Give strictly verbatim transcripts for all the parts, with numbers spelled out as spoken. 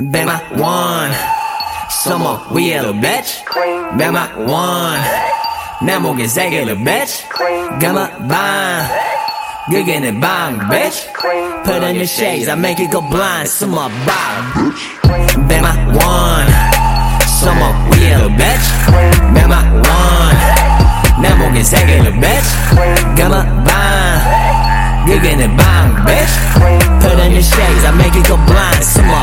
백만 원 써먹 위에로 bitch 백만 원 내 목에 세 개로 bitch 가만 반 그게 내 방 bitch Put on your shades I make it go blind 써먹 방 백만 원 써먹 위에로 bitch 백만 원 내 목에 세 개로 bitch 가만 반 그게 내 방 bitch Put on your shades I make it go blind 써먹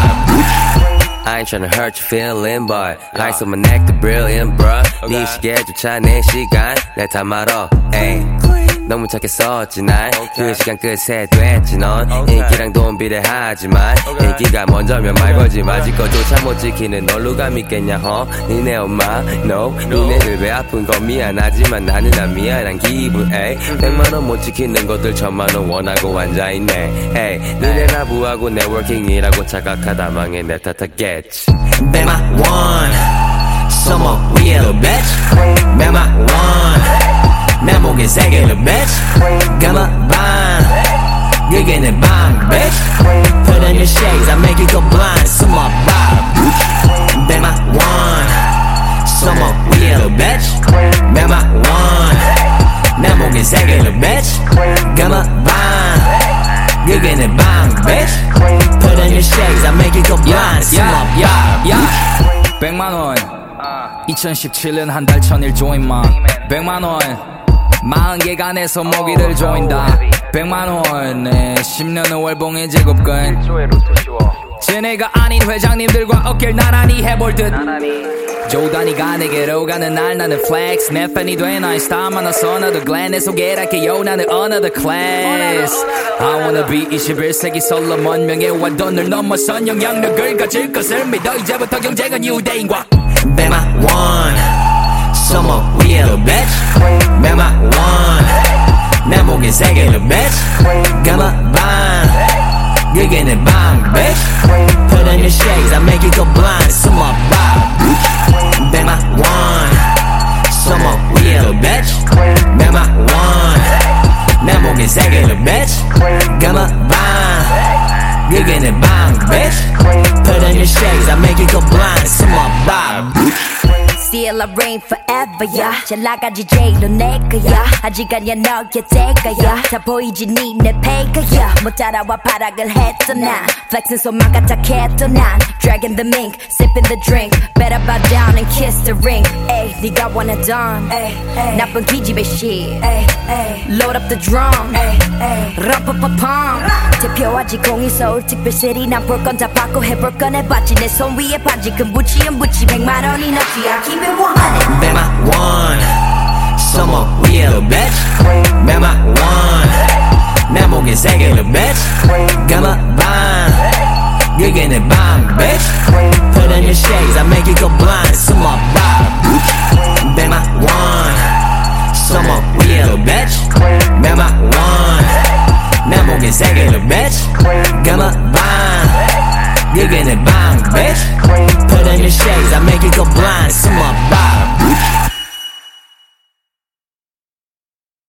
방 I ain't tryna hurt your feeling but ice on my neck the brilliant bruh 네 시계조차 내 시간 내 탓말어 에이 너무 착했었지 난 그 시간 끝에 됐지 넌 인기랑 돈 비례하지만 인기가 먼저면 말거지 맞을 거조차 못 지키는 널 누가 믿겠냐 허 니네 엄마 no 니네들 배 아픈 건 미안하지만 나는 안 미안한 기분 에이 백만 원 못 지키는 것들 천만 원 원하고 앉아있네 에이 니네 나부하고 네트워킹이라고 착각하다 망해 내 탓하겠지 백만 원 써먹 위에로 bitch 백만 원 내 목에 세 개로 bitch 가만 반 그게 내 방 bitch Put on your shades I make it go blind 써먹 방 백만 원 써먹 위에로 bitch 백만 원 내 목에 세 개로 bitch 가만 반 그게 내 방 bitch Put on your shades I make it go blind 써먹 방 백만 원 이천십칠 년 한 달 천일 조인마 백만 원 마흔 개가 내 손목이를 조인다 백만 원 네, 십 년은 월봉의 제곱근 쟤네가 아닌 회장님들과 어깨를 나란히 해볼 듯 조단이가 내게로 가는 날 나는 flex 내 팬이 돼 나의 스타 만나서 another gland 내 소개할게요 나는 another class I wanna be 이십일 세기 솔로몬 명예와 돈을 넘어선 영향력을 가질 것을 믿어 이제부터 경쟁은 유대인과 백만 원 써먹 위에로 bitch 백만 원 내 목에 세 개로 bitch 가만 반 그게 내 방 bitch Put on your shades I make it go blind 써먹 방 백만 원 써먹 위에로 bitch 백만 원 내 목에 세 개로 bitch 가만 반 그게 내 방 bitch Put on your shades I make it go blind 써먹 방 Still I reign forever, yeah. 잘 나가지 제일로 내 거야. 아직 아니야 너의 때가야. 다 보이지 니네 패가야. 못 따라와 발악을 했어 난. Flexing 손만 까딱했던 난. Dragging the mink, sipping the drink. Better bow down and kiss the ring. Ay, 네가 원하던 나쁜 기집애 shit. Load up the drum. 럼퍼퍼펑. 대표하지 공이 서울 특별시리 난 볼 건 다 받고 해볼 건 해봤지. 내 손 위에 반지 금 부치연 부치 백만 원이 넘지 않기. 백만 원 써먹 위에로 bitch 백만 원 내 목에 세 개로 bitch 가만 반 그게 내 방 bitch Put on your shades I make it go blind 써먹 방 백만 원 써먹 위에로 bitch 백만 원 내 목에 세 개로 bitch 가만 반 그게 내 방 bitch Put on your shades I make it go blind 써먹 방